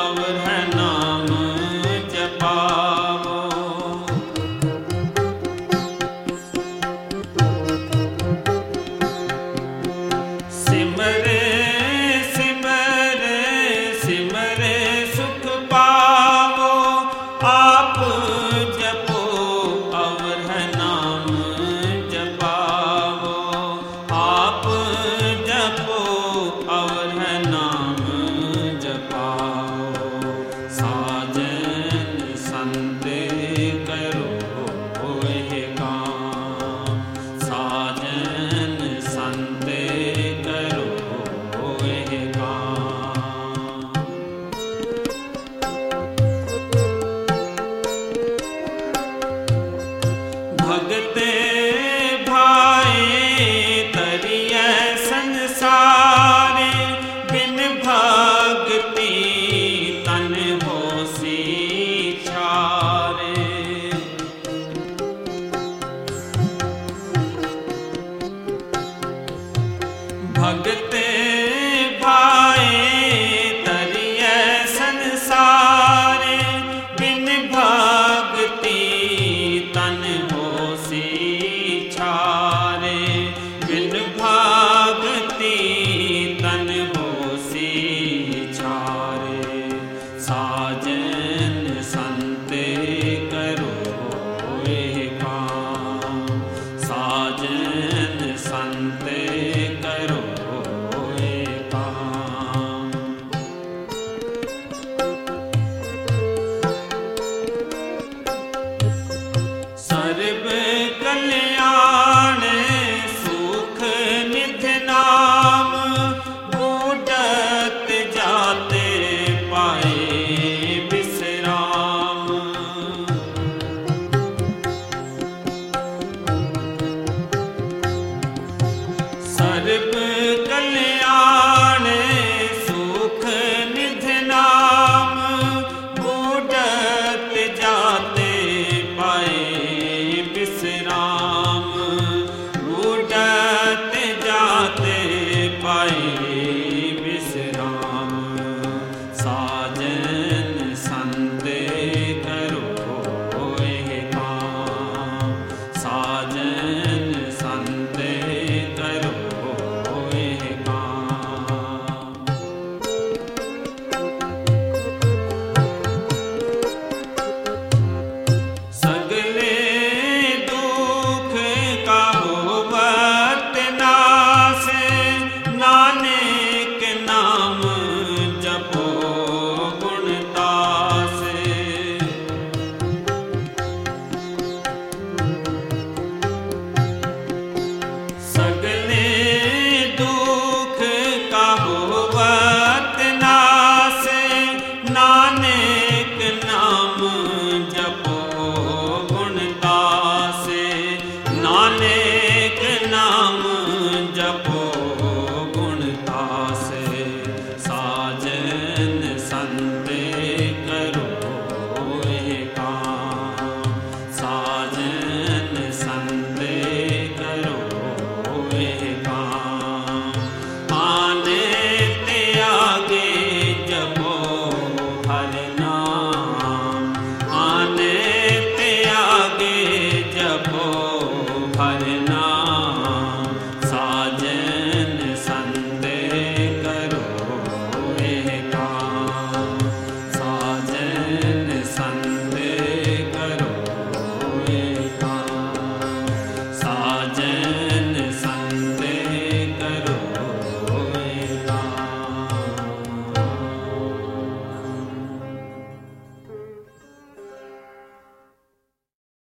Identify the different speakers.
Speaker 1: अवर है नाम जपावो। सिमरे सिमरे सिमरे सुख पावो, आप जपो अवर है नाम जपावो। आप जपो अवर है नाम जपाओ। साजन संते करो ये काम, साजन संते करो ये काम। भगते भाए तरिय संसारे, बिन भगति तन होसी छारे। भगते भाए तरिय संसारे, बिन भगति तन होसी छारे। बिन भगति तन होसी छारे। साजन संते करो ये काम, साजन संते करो ये काम। सर्व कल्याण सुख निध नाम, बूढ़त जाते पाए विश्राम। सर्व कल्याण सुख निध नाम, बूढ़त जाते पाए विश्राम। बूढ़त जाते पाए विश्राम।